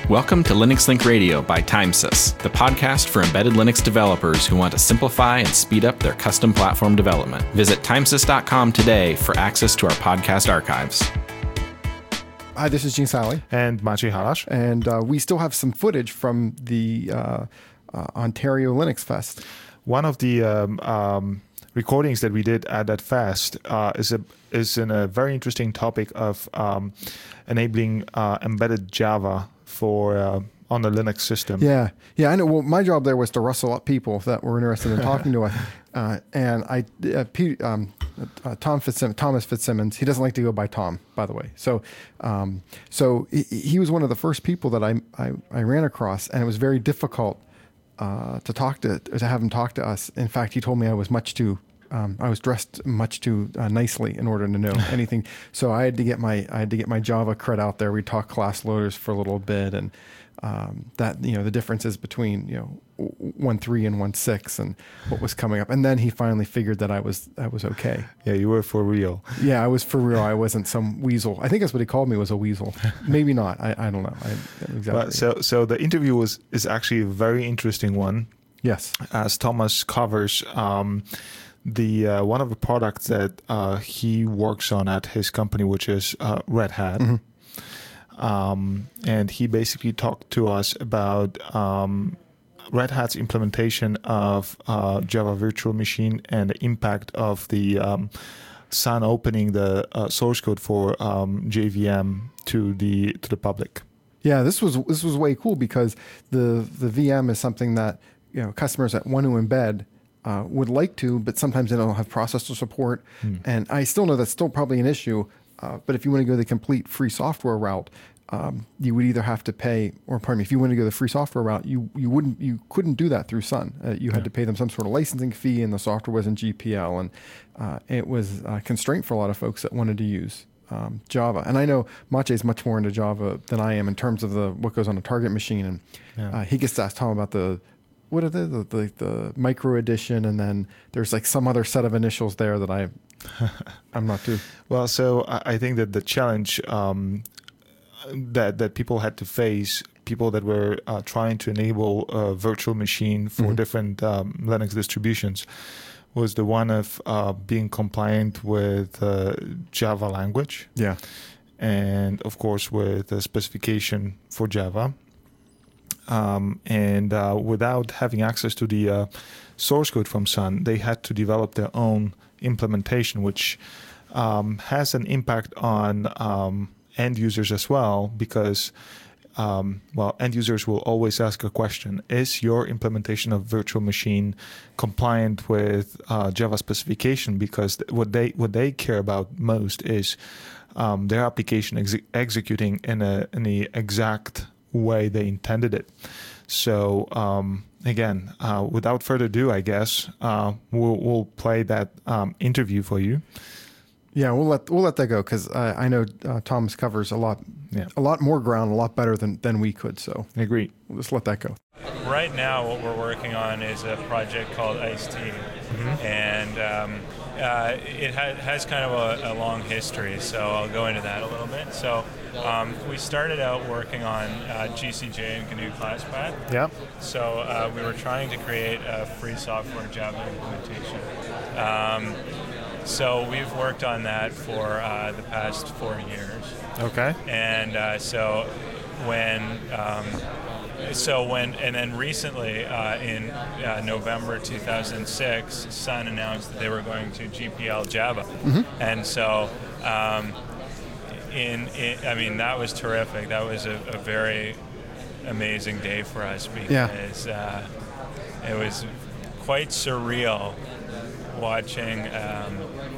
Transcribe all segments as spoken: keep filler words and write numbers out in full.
Welcome to Linux Link Radio by Timesys, the podcast for embedded Linux developers who want to simplify and speed up their custom platform development. Visit timesys dot com today for access to our podcast archives. Hi, this is Gene Sally. And Maciej Halasz. And uh, we still have some footage from the uh, uh, Ontario Linux Fest. One of the um, um, recordings that we did at that fest uh, is a is in a very interesting topic of um, enabling uh, embedded Java for uh, on the Linux system. Yeah, yeah, I know. Well, my job there was to rustle up people that were interested in talking to us, uh, and I, uh, P, um, uh, Tom Fitzsimmons, Thomas Fitzsimmons. He doesn't like to go by Tom, by the way. So, um, so he, he was one of the first people that I, I I ran across, and it was very difficult uh, to talk to to have him talk to us. In fact, he told me I was much too. Um, I was dressed much too uh, nicely in order to know anything. So I had to get my I had to get my Java cred out there. We talked class loaders for a little bit, and um, that you know the differences between you know one three and one six and what was coming up. And then he finally figured that I was I was okay. Yeah, you were for real. Yeah, I was for real. I wasn't some weasel. I think that's what he called me, was a weasel. Maybe not. I, I don't know. I, exactly. Well, so so the interview was is actually a very interesting one. Yes, as Thomas covers. Um, The uh, one of the products that uh, he works on at his company, which is uh, Red Hat, mm-hmm. um, and he basically talked to us about um, Red Hat's implementation of uh, Java Virtual Machine and the impact of the um, Sun opening the uh, source code for um, J V M to the to the public. Yeah, this was this was way cool because the the V M is something that you know customers that want to embed. Uh, would like to, but sometimes they don't have processor support. Hmm. And I still know that's still probably an issue. Uh, but if you want to go the complete free software route, um, you would either have to pay, or pardon me, if you want to go the free software route, you you wouldn't, you couldn't do that through Sun. Uh, you had yeah. to pay them some sort of licensing fee, and the software was in G P L, and uh, it was a constraint for a lot of folks that wanted to use um, Java. And I know Maciej is much more into Java than I am in terms of the what goes on a target machine, and yeah. uh, he gets to ask Tom about the what are they, the, the the micro edition, and then there's like some other set of initials there that I, I'm not too. Well, so I think that the challenge um, that that people had to face, people that were uh, trying to enable a virtual machine for mm-hmm. different um, Linux distributions, was the one of uh, being compliant with uh, Java language. Yeah. And of course with the specification for Java. Um, and uh, without having access to the uh, source code from Sun, they had to develop their own implementation, which um, has an impact on um, end users as well, because, um, well, end users will always ask a question: is your implementation of virtual machine compliant with uh, Java specification? Because what they what they care about most is um, their application ex- executing in a in the exact way they intended it. So um, again, uh, without further ado, I guess uh, we'll, we'll play that um, interview for you. Yeah, we'll let we'll let that go because uh, I know uh, Thomas covers a lot, yeah. a lot more ground, a lot better than, than we could. So I agree. We'll just let that go. Right now, what we're working on is a project called Ice-T, mm-hmm. and um, uh, it ha- has kind of a, a long history. So I'll go into that a little bit. So. Um, we started out working on uh, G C J and G N U ClassPath. Yeah. So uh, we were trying to create a free software Java implementation. Um, so we've worked on that for uh, the past four years. Okay. And uh, so when, um, so when, and then recently uh, in uh, November two thousand six, Sun announced that they were going to G P L Java, mm-hmm. and so. Um, In, in, I mean, that was terrific. That was a, a very amazing day for us because yeah. uh, it was quite surreal watching um,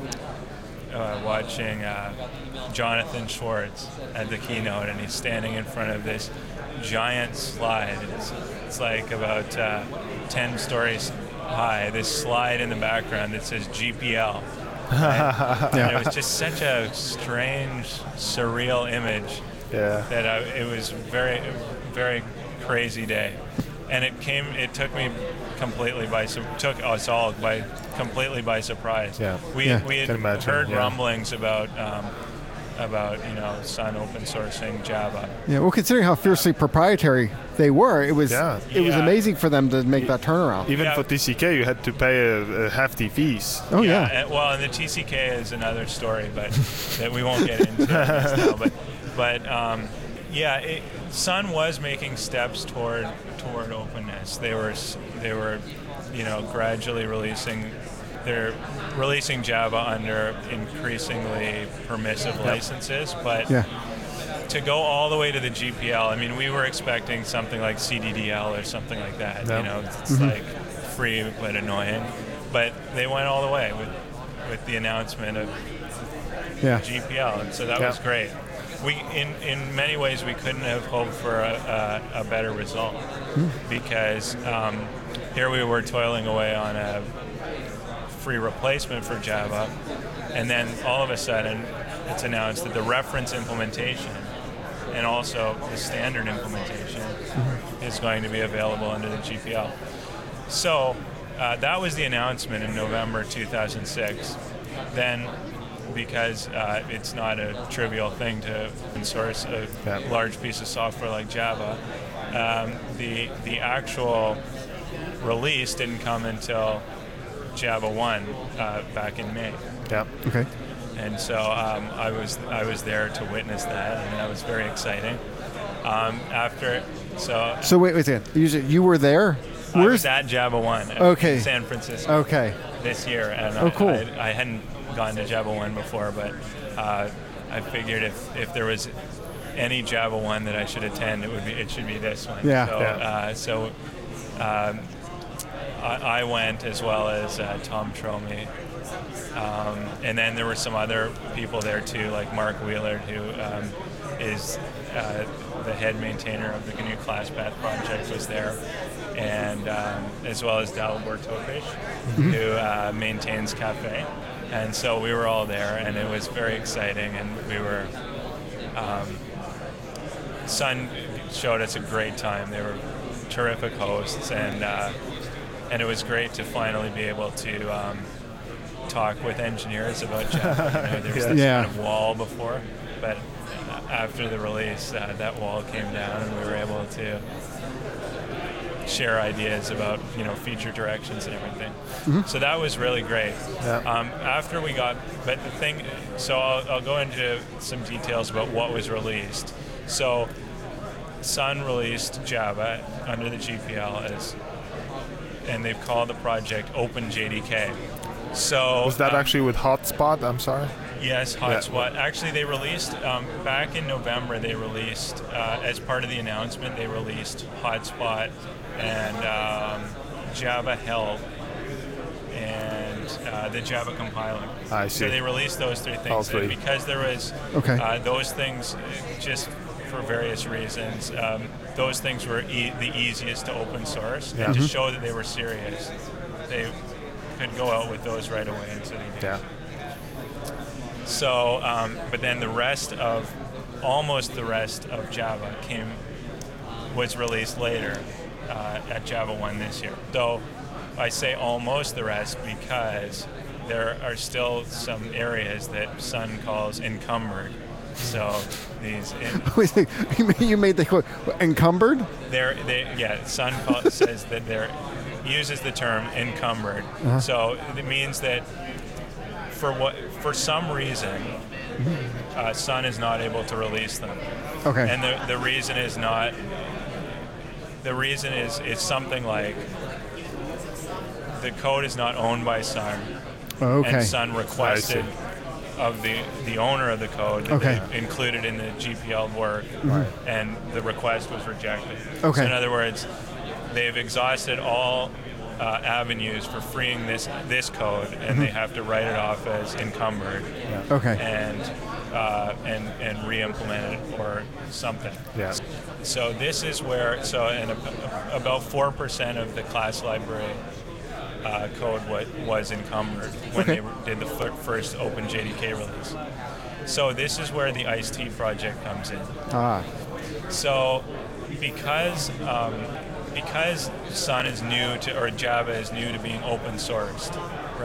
uh, watching uh, Jonathan Schwartz at the keynote, and he's standing in front of this giant slide. It's, it's like about uh, ten stories high. This slide in the background that says G P L. Right? Yeah. And it was just such a strange, surreal image yeah. that I, it was very, very crazy day, and it came. It took me completely by took us all by completely by surprise. Yeah. We yeah. we had imagine, heard yeah. rumblings about um, about you know Sun open sourcing Java. Yeah, well, considering how fiercely proprietary they were, it was Yeah. it was Yeah. amazing for them to make that turnaround. Even Yeah. for T C K, you had to pay a, a hefty fees. Oh yeah, and- well, and the T C K is another story, but that we won't get into this now. But, but um, yeah, it, Sun was making steps toward toward openness. They were s- they were, you know, gradually releasing. They're releasing Java under increasingly permissive licenses, but yeah, to go all the way to the G P L, I mean, we were expecting something like C D D L or something like that. Yeah. You know, it's like free but annoying. But they went all the way with with the announcement of yeah. G P L, and so that Yeah. was great. We, in in many ways, we couldn't have hoped for a, a, a better result because um, here we were toiling away on a free replacement for Java, and then all of a sudden, it's announced that the reference implementation and also the standard implementation is going to be available under the G P L. So uh, that was the announcement in November two thousand six. Then, because uh, it's not a trivial thing to open source a Yeah. large piece of software like Java, um, the the actual release didn't come until Java one uh, back in May. Yeah. Okay. And so um, I was I was there to witness that, and that was very exciting. Um, after, so So wait, wait a second. You, said you were there. I Where's was at Java one at Okay. San Francisco okay? this year, and Oh, I, cool. I, I hadn't gone to Java one before, but uh, I figured if, if there was any Java one that I should attend, it would be it should be this one. Yeah. So, Yeah. Uh, so um, I, I went as well as uh, Tom Tromey. Um, and then there were some other people there too, like Mark Wheeler, who um, is uh, the head maintainer of the G N U ClassPath project, was there, and um, as well as Dal Bortovic, who uh, maintains Cafe. And so we were all there, and it was very exciting, and we were. Um, Sun showed us a great time. They were terrific hosts, and uh, and it was great to finally be able to um, talk with engineers about Java. You know, there was this Yeah. kind of wall before, but after the release, uh, that wall came down, and we were able to share ideas about you know feature directions and everything. So that was really great. Yeah. Um, after we got, but the thing, so I'll, I'll go into some details about what was released. So Sun released Java under the G P L as, and they've called the project OpenJDK. So Was that um, actually with Hotspot? I'm sorry. Yes, Hotspot. Actually, they released um, back in November. They released uh, as part of the announcement. They released Hotspot and um, Java Help and uh, the Java compiler. I So see. they released those three things. All And three. because there was Okay. uh, those things, uh, just for various reasons, um, those things were e- the easiest to open source. Yeah. And to Mhm. show that they were serious, they could go out with those right away. And so they did. Yeah. So, um, but then the rest of, almost the rest of Java came, was released later uh, at Java one this year. So I say almost the rest because there are still some areas that Sun calls encumbered. So these, in, Wait a second. You made- you made the quote encumbered. they're, they, yeah, Sun call, says that they're, uses the term encumbered. So it means that for what, for some reason, uh, Sun is not able to release them. Okay. And the, the reason is not, the reason is, is something like the code is not owned by Sun. Oh, okay. And Sun requested of the, the owner of the code that Okay. they included in the G P L work, and the request was rejected. Okay. So in other words, they've exhausted all uh, avenues for freeing this this code, and Mm-hmm. they have to write it off as encumbered Okay. and uh, and and re-implement it or something. Yeah. So this is where so and a, about four percent of the class library uh, code was, was encumbered when Okay. they were- did the fir- first OpenJDK release. So this is where the ICE-T project comes in. Ah. So because um, because Sun is new to or Java is new to being open sourced, right?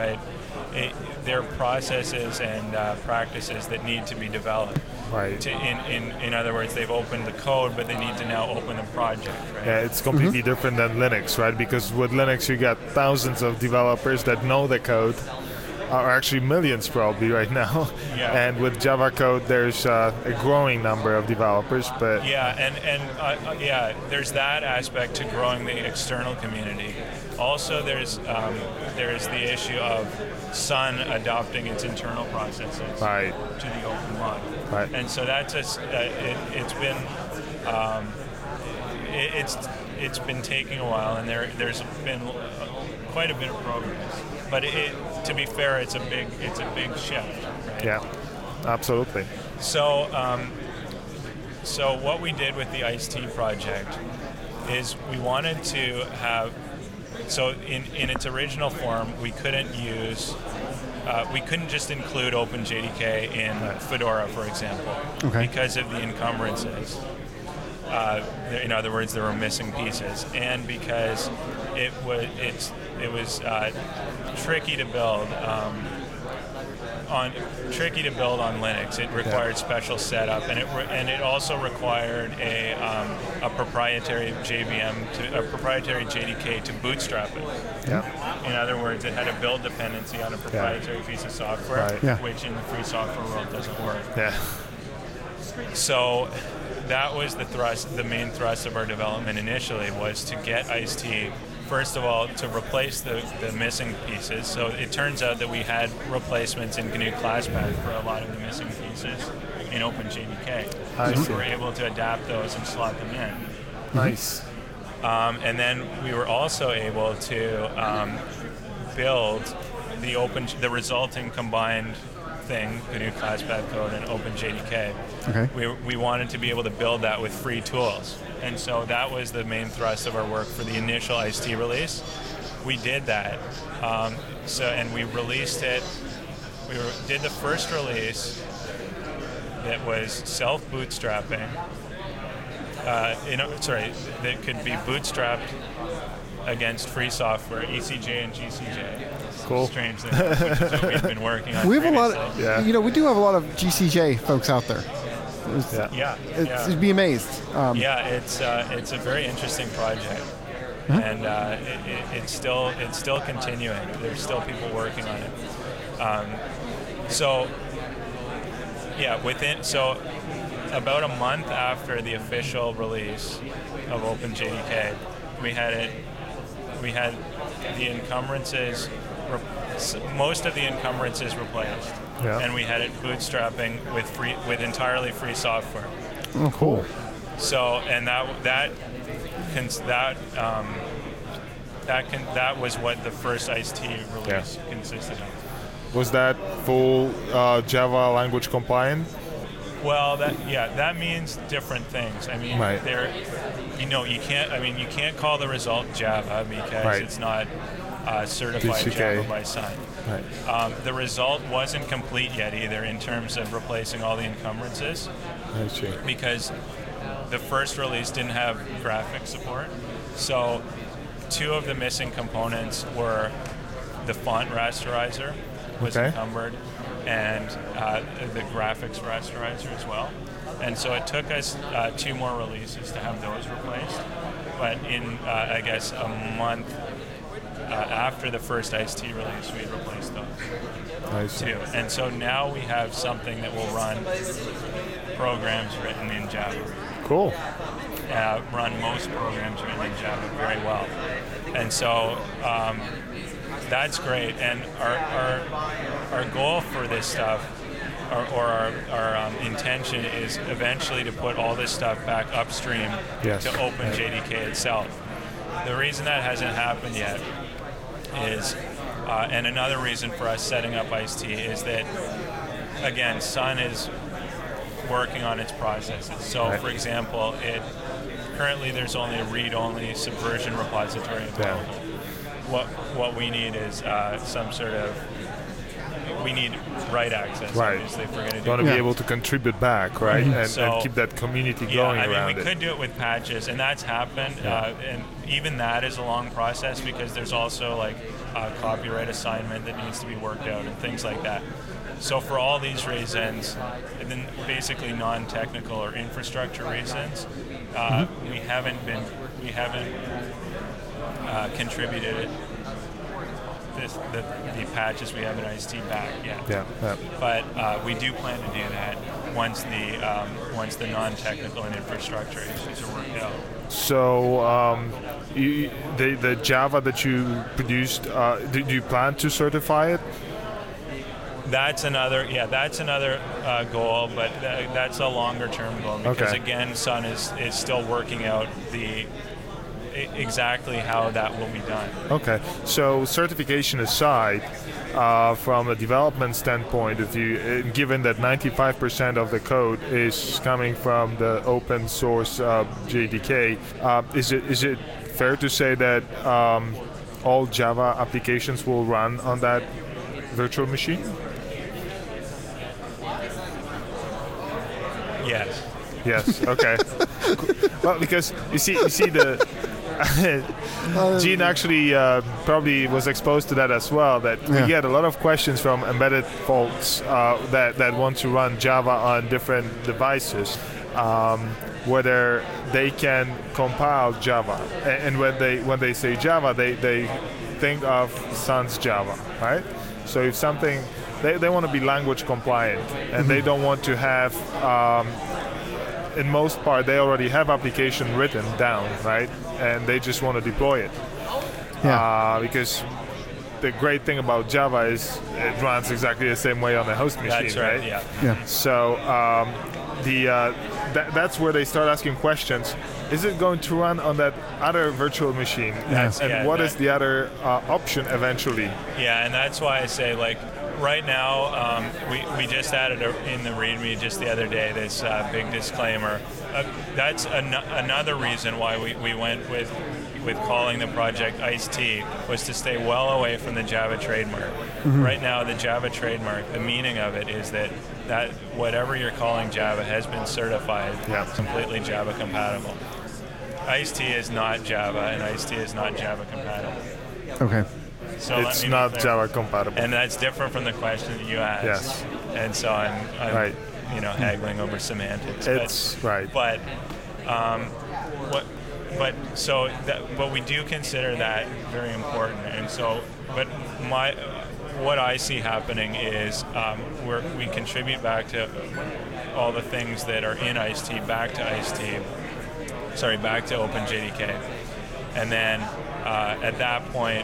it, there are processes and uh, practices that need to be developed. Right. To, in, in, in other words, they've opened the code, but they need to now open the project, right? Yeah, it's completely mm-hmm. different than Linux, right? Because with Linux, you got thousands of developers that know the code, or actually millions probably right now. Yeah. And with Java code, there's uh, a growing number of developers, but yeah, and and uh, yeah, there's that aspect to growing the external community. Also, there's um, there's the issue of Sun adopting its internal processes right. to the open model, right. and so that's a, uh, it, it's been um, it, it's it's been taking a while, and there there's been quite a bit of progress. But it, to be fair, it's a big it's a big shift, right? Yeah, absolutely. So um, so what we did with the ICE-T project is we wanted to have. So in, in its original form, we couldn't use, uh, we couldn't just include OpenJDK in Fedora, for example, okay. because of the encumbrances. Uh, in other words, there were missing pieces, and because it was it's it was uh, tricky to build um, on tricky to build on Linux. It required yeah. special setup, and it re- and it also required a um, a proprietary J V M to a proprietary J D K to bootstrap it. Yeah. In other words, it had a build dependency on a proprietary yeah. piece of software, right. yeah. which in the free software world doesn't work. Yeah. So that was the thrust, the main thrust of our development initially, was to get ICE-T, first of all, to replace the, the missing pieces. So it turns out that we had replacements in G N U ClassPath for a lot of the missing pieces in OpenJDK. I so see. we were able to adapt those and slot them in. Nice. Um, and then we were also able to um, build the open, the resulting combined thing, G N U ClassPath code and OpenJDK. Okay. We, we wanted to be able to build that with free tools. And so that was the main thrust of our work for the initial ICE-T release. We did that. Um, so and we released it. We were, did the first release that was self-bootstrapping. Uh, you know, sorry, that could be bootstrapped against free software, E C J and G C J. Cool. Strange thing, which is what we've been working on. We have previously. a lot of, yeah. you know, we do have a lot of G C J folks out there. It's, yeah. Yeah. It's, yeah. You'd be amazed. Um, yeah, it's uh, it's a very interesting project, huh? and uh, it, it, it's still it's still continuing. There's still people working on it. Um, so yeah, within so about a month after the official release of OpenJDK, we had it. We had the encumbrances, re- most of the encumbrances replaced, yeah. and we had it bootstrapping with free, with entirely free software. Oh, cool. So, and that that cons- that um, that can that was what the first ICE-T release yeah. consisted of. Was that full uh, Java language compliant? Well, that yeah, that means different things. I mean, right. there, you know, you can't. I mean, you can't call the result Java because right. it's not uh, certified G C K. Java by Sun. Right. Um, the result wasn't complete yet either in terms of replacing all the encumbrances. I see. Because the first release didn't have graphics support. So two of the missing components were the font rasterizer was okay. encumbered, and uh, the graphics rasterizer as well. And so it took us uh, two more releases to have those replaced. But in, uh, I guess, a month uh, after the first ICE-T release, we replaced those I see. too. And so now we have something that will run programs written in Java. Cool. Uh, run most programs written in Java very well. And so um, that's great. And our, our our goal for this stuff, or, or our, our um, intention, is eventually to put all this stuff back upstream yes. to OpenJDK itself. The reason that hasn't happened yet is, uh, and another reason for us setting up ICE-T is that, again, Sun is working on its processes. So, right. for example, it currently there's only a read-only Subversion repository available. Yeah. What what we need is uh, some sort of we need write access. Right. Obviously, if we're going to do. You want to Yeah. be able to contribute back, right, Mm-hmm. and, So, and keep that community Yeah, going I mean, around we it. could do it with patches, and that's happened. Yeah. Uh, and even that is a long process because there's also like uh, copyright assignment that needs to be worked out and things like that. So for all these reasons, and then basically non-technical or infrastructure reasons, uh, mm-hmm. we haven't been we haven't uh, contributed this, the, the patches we have in I S T back yet. Yeah, yeah. But uh, we do plan to do that once the um, once the non-technical and infrastructure issues are worked out. So um, you, the the Java that you produced, uh, do you plan to certify it? That's another, yeah, that's another uh, goal, but th- that's a longer-term goal because okay. again, Sun is is still working out the exactly how that will be done. Okay, so certification aside, uh, from a development standpoint of view, given that ninety-five percent of the code is coming from the open source uh, J D K, uh, is it is it fair to say that um, all Java applications will run on that virtual machine? Yes. Yes. Okay. Well, because you see, you see the Gene actually uh, probably was exposed to that as well. That we yeah. get a lot of questions from embedded folks uh, that that want to run Java on different devices, um, whether they can compile Java. And, and when they when they say Java, they they think of Sun's Java, right? So if something They, they want to be language compliant, and mm-hmm. they don't want to have, um, in most part, they already have application written down, right? And they just want to deploy it. Yeah. Uh, because the great thing about Java is it runs exactly the same way on the host machine, that's right? right? Yeah. Yeah. So um, the uh, th- that's where they start asking questions. Is it going to run on that other virtual machine? Yes. And, and yeah, what that, is the other uh, option eventually? Yeah, and that's why I say, like, right now, um, we, we just added a, in the README just the other day this uh, big disclaimer. Uh, that's an- another reason why we, we went with with calling the project I S T, was to stay well away from the Java trademark. Mm-hmm. Right now, the Java trademark, the meaning of it is that, that whatever you're calling Java has been certified yeah. completely Java compatible. I S T is not Java, and I S T is not Java compatible. Okay. So it's not Java compatible. And that's different from the question that you asked. Yes. And so I'm, I'm right. you know, haggling over semantics. It's but, right. But um, what? But so that, but we do consider that very important. And so, but my, what I see happening is um, we're, we contribute back to all the things that are in I S T back to I S T. Sorry, back to OpenJDK, and then uh, at that point.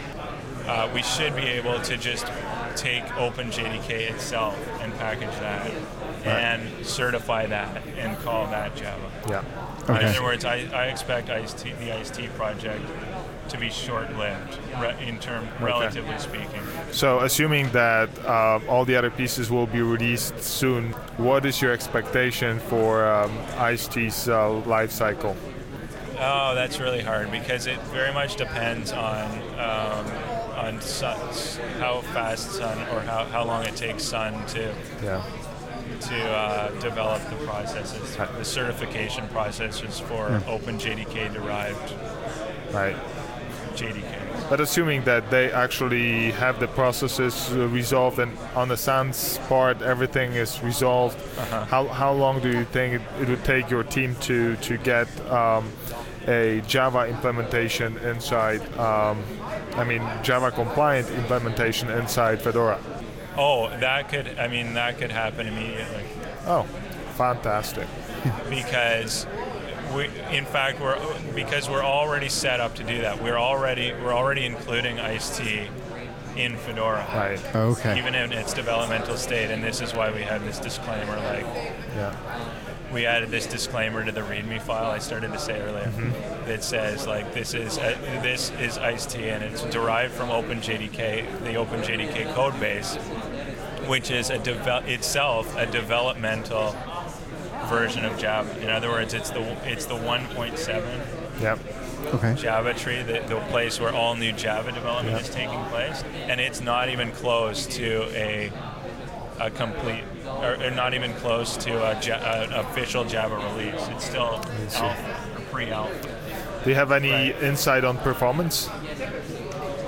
Uh, we should be able to just take OpenJDK itself and package that right. and certify that and call that Java. Yeah. Okay. In other words, I, I expect I S T, the I S T project to be short-lived re- in term, okay. relatively speaking. So assuming that uh, all the other pieces will be released soon, what is your expectation for um, I S T's uh, life cycle? Oh, that's really hard because it very much depends on um, on sun, how fast Sun or how, how long it takes Sun to yeah. to uh, develop the processes, right. the certification processes for yeah. OpenJDK derived right. J D K. But assuming that they actually have the processes resolved and on the Sun's part everything is resolved, uh-huh. how how long do you think it, it would take your team to to get um, a Java implementation inside, um, I mean Java compliant implementation inside Fedora? Oh, that could, I mean, that could happen immediately. Oh, fantastic. Because we, in fact, we're because we're already set up to do that. We're already we're already including I S T in Fedora. Right. Okay. Even in its developmental state, and this is why we have this disclaimer, like yeah. we added this disclaimer to the README file I started to say earlier mm-hmm. that says like this is uh, this is I S T and it's derived from OpenJDK, the OpenJDK code base, which is a deve- itself a developmental version of Java. In other words, it's the it's the one point seven yep. okay. Java tree, the, the place where all new Java development yep. is taking place, and it's not even close to a a complete, or, or not even close to a, an official Java release. It's still alpha or pre-alpha. Do you have any right. insight on performance?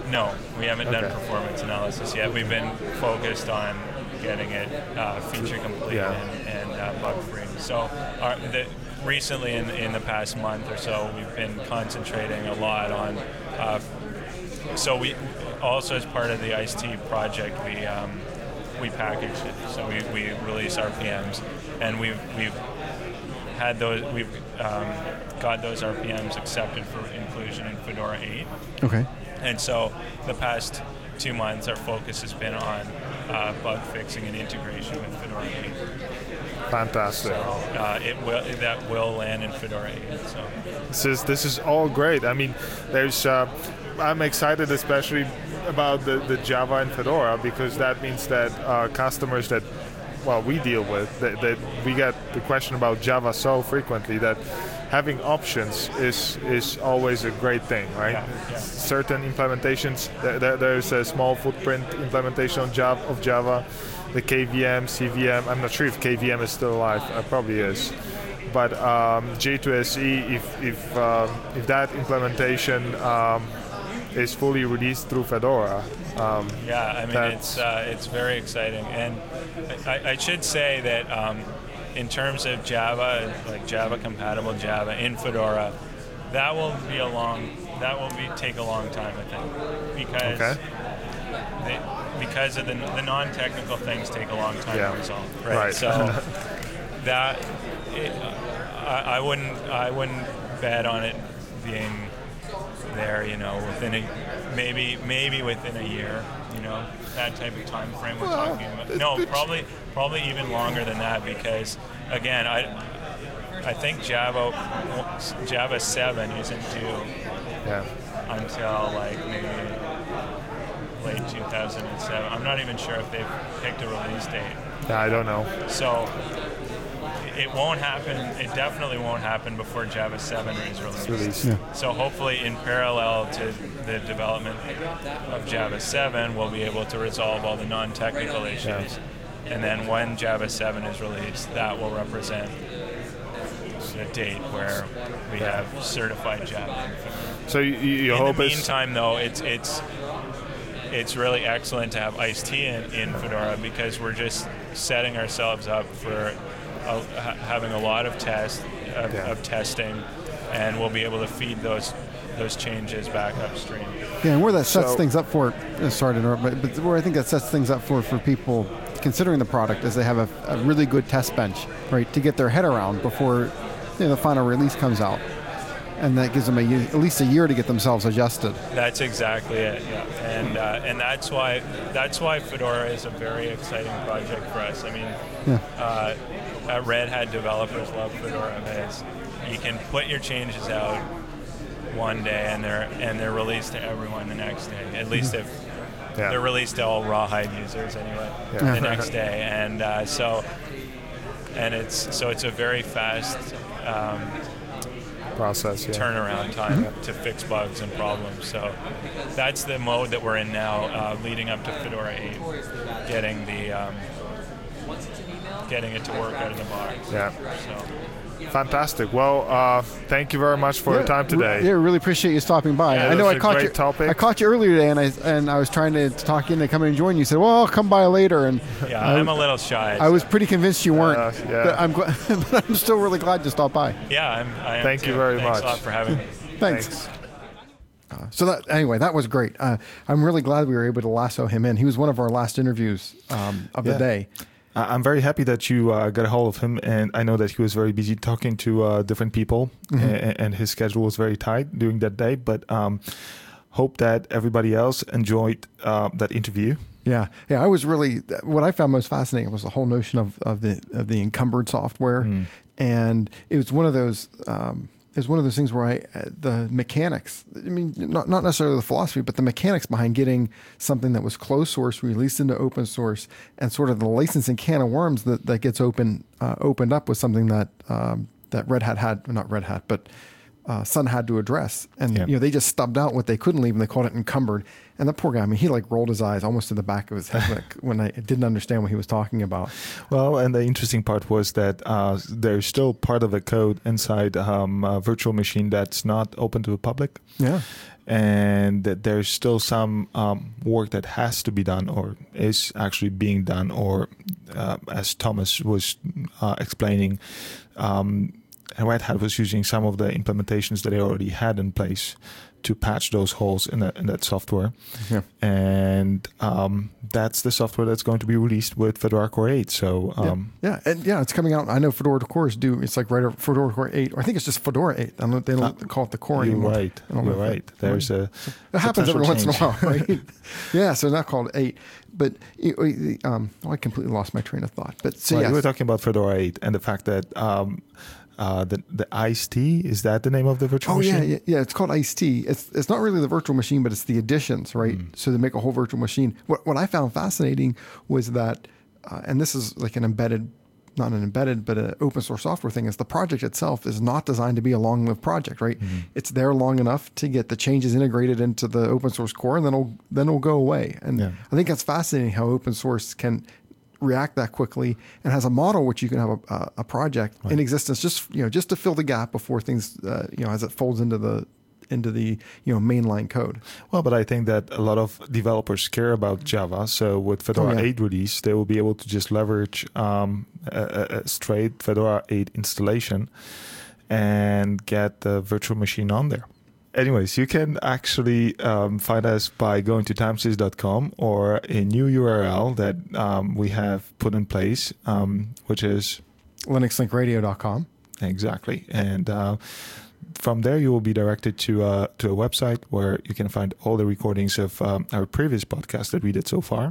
No, we haven't done Okay. performance analysis yet. We've been focused on getting it uh, feature complete Yeah. and, and uh, bug free. So our, the, recently, in, in the past month or so, we've been concentrating a lot on. Uh, so we also, as part of the Ice-T project, we um, we packaged it. So we, we release R P Ms, and we've we've had those we've um, got those R P Ms accepted for inclusion in Fedora eight. Okay. And so the past two months, our focus has been on uh, bug fixing and integration with Fedora eight. Fantastic. Uh, it will that will land in Fedora eight. So This is this is all great. I mean, there's. Uh, I'm excited, especially about the, the Java and Fedora, because that means that uh, customers that, well, we deal with, that, that we get the question about Java so frequently that having options is is always a great thing, right? Yeah, yeah. Certain implementations, there, there, there's a small footprint implementation of Java, of Java, the K V M, C V M. I'm not sure if K V M is still alive. Uh, probably is. But um, J two S E, if if um, if that implementation um, is fully released through Fedora. Um, yeah, I mean that's- it's uh, it's very exciting, and I, I should say that um, in terms of Java, like Java compatible Java in Fedora, that will be a long that will be take a long time, I think, because Okay. they, because of the the non-technical things take a long time Yeah. to resolve, right? Right. So that it, I, I wouldn't I wouldn't bet on it being there, you know, within a maybe maybe within a year, you know, that type of time frame we're Well, talking about. No, probably probably even longer than that, because again, I I think Java Java seven isn't due yeah. until like maybe late two thousand seven. I'm not even sure if they've picked a release date. Yeah, I don't know. So it won't happen. It definitely won't happen before Java seven is released. Released. Yeah. So hopefully, in parallel to the development of Java seven, we'll be able to resolve all the non-technical issues. Yeah. And then when Java seven is released, that will represent a date where we Yeah. have certified Java. So you, you you In hope the it's meantime, though, it's it's it's really excellent to have Ice-T in, in Fedora, because we're just setting ourselves up for a, ha- having a lot of test of, Yeah. of testing, and we'll be able to feed those those changes back upstream. Yeah, and where that sets So- things up for, uh, sorry to interrupt, but, but where I think that sets things up for, for people considering the product is they have a, a really good test bench, right, to get their head around before, you know, the final release comes out. And that gives them a, ye- at least a year to get themselves adjusted. That's exactly it. Yeah, and uh, and that's why that's why Fedora is a very exciting project for us. I mean, Yeah. uh, at Red Hat, developers love Fedora because you can put your changes out one day and they're and they're released to everyone the next day. At least if Yeah. they're released to all Rawhide users anyway Yeah. the next day. And uh, so and it's so it's a very fast um, process. Yeah. turnaround time to fix bugs and problems. So that's the mode that we're in now, uh, leading up to Fedora eight, getting the um, getting it to work out of the box. Yeah. So Fantastic. Well, uh, thank you very much for your time today. Yeah, really appreciate you stopping by. Yeah, I know that's I a caught great you. topic. I caught you earlier today, and I and I was trying to talk you into coming and join you. You said, "Well, I'll come by later." And yeah, I, I'm a little shy. I was pretty convinced you weren't. Uh, yeah. But I'm glad, but I'm still really glad to stop by. yeah, I'm. I am Thank you too. very Thanks much. a lot for having me. Thanks. Uh, so that anyway, that was great. Uh, I'm really glad we were able to lasso him in. He was one of our last interviews um, of Yeah. the day. I- I'm very happy that you uh, got a hold of him, and I know that he was very busy talking to uh, different people, and, and his schedule was very tight during that day. But um, hope that everybody else enjoyed uh, that interview. Yeah, yeah. I was really what I found most fascinating was the whole notion of, of the of the encumbered software, Mm. and it was one of those. Um, it was one of those things where I uh, the mechanics. I mean, not not necessarily the philosophy, but the mechanics behind getting something that was closed source released into open source, and sort of the licensing can of worms that, that gets open uh, opened up was something that um, that Red Hat had. Not Red Hat, but uh, Sun had to address. And Yeah. you know, they just stubbed out what they couldn't leave, and they called it encumbered. And the poor guy, I mean, he like rolled his eyes almost to the back of his head like, when I didn't understand what he was talking about. Well, and the interesting part was that uh, there's still part of the code inside um, a virtual machine that's not open to the public. Yeah. And that there's still some um, work that has to be done or is actually being done, or uh, as Thomas was uh, explaining, um, Red Hat was using some of the implementations that they already had in place to patch those holes in that, in that software. Yeah. And um, that's the software that's going to be released with Fedora Core eight. So um, yeah. yeah, and yeah, it's coming out. I know Fedora cores do. It's like right over Fedora Core eight, or I think it's just Fedora eight. I don't, they don't uh, call it the core you're anymore. Right. I don't you're know if right. There's a it happens every once in a change. while, right? Yeah, so it's not called eight, but um, oh, I completely lost my train of thought. But so well, yeah, you were talking about Fedora eight and the fact that um, uh, the the Ice-T, is that the name of the virtual oh machine? yeah, yeah, yeah, it's called Ice-T. It's it's not really the virtual machine, but it's the additions, right? Mm. So they make a whole virtual machine. What what I found fascinating was that, uh, and this is like an embedded. Not an embedded, but an open source software thing, is the project itself is not designed to be a long-lived project, right? Mm-hmm. It's there long enough to get the changes integrated into the open source core, and then it'll then it'll go away. And yeah. I think that's fascinating how open source can react that quickly and has a model which you can have a, a, a project right. in existence just you know just to fill the gap before things uh, you know as it folds into the into the you know mainline code. Well, but I think that a lot of developers care about Java. So with Fedora oh, yeah. eight release, they will be able to just leverage um, a, a straight Fedora eight installation and get the virtual machine on there. Anyways, you can actually um, find us by going to timesys dot com or a new U R L that um, we have put in place, um, which is linux link radio dot com. Exactly. And uh, from there, you will be directed to uh, to a website where you can find all the recordings of um, our previous podcasts that we did so far.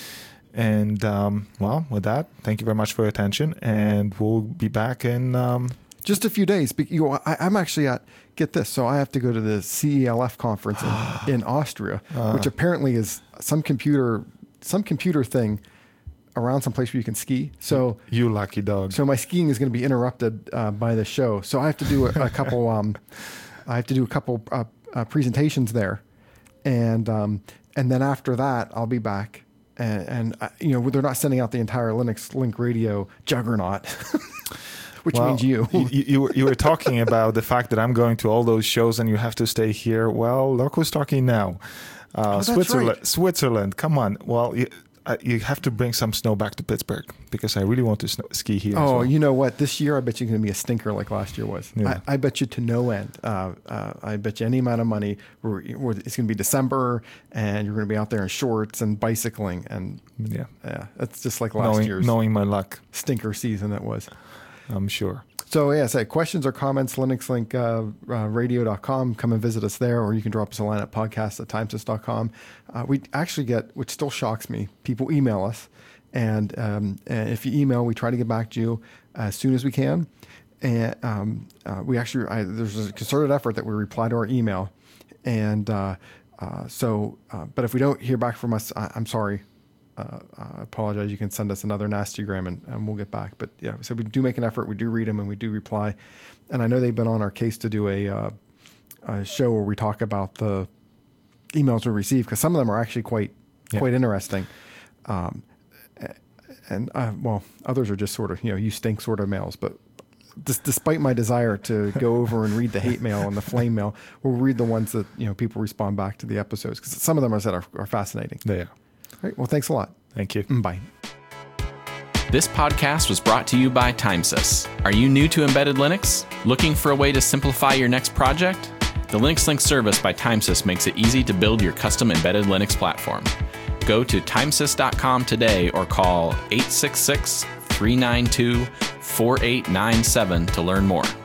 And, um, well, with that, thank you very much for your attention. And we'll be back in... Um, just a few days. You know, I, I'm actually at, get this, so I have to go to the C E L F conference in, in Austria, uh, which apparently is some computer some computer thing around some place where you can ski. So you lucky dog. So my skiing is going to be interrupted uh, by the show. So I have to do a, a couple. Um, I have to do a couple uh, uh, presentations there, and um, and then after that I'll be back. And, and uh, you know they're not sending out the entire Linux Link Radio juggernaut, which well, means you. you. You were, you were talking about the fact that I'm going to all those shows and you have to stay here. Well, look who's talking now. Uh, oh, Switzerland. Right. Switzerland. Come on. Well. You, Uh, you have to bring some snow back to Pittsburgh because I really want to snow, ski here. Oh, as well. You know what? This year, I bet you're going to be a stinker like last year was. Yeah. I, I bet you to no end. Uh, uh, I bet you any amount of money. We're, we're, it's going to be December, and you're going to be out there in shorts and bicycling, and yeah, yeah, it's just like last knowing, year's knowing my luck stinker season that was. I'm sure. So yeah, say questions or comments, linux link radio dot com. Come and visit us there, or you can drop us a line at podcast at timesys dot com. Uh, we actually get, which still shocks me, people email us, and, um, and if you email, we try to get back to you as soon as we can. And um, uh, we actually, I, there's a concerted effort that we reply to our email, and uh, uh, so, uh, but if we don't hear back from us, I, I'm sorry. Uh, I apologize. You can send us another nastygram and, and we'll get back. But yeah, so we do make an effort. We do read them and we do reply. And I know they've been on our case to do a, uh, a show where we talk about the emails we receive, because some of them are actually quite yeah. quite interesting. Um, and uh, well, others are just sort of, you know, you stink sort of mails. But d- despite my desire to go over and read the hate mail and the flame mail, we'll read the ones that, you know, people respond back to the episodes, because some of them I said are, are fascinating. Yeah. All right. Well, thanks a lot. Thank you. Bye. This podcast was brought to you by Timesys. Are you new to embedded Linux? Looking for a way to simplify your next project? The Linux Link service by Timesys makes it easy to build your custom embedded Linux platform. Go to timesys dot com today or call eight six six, three nine two, four eight nine seven to learn more.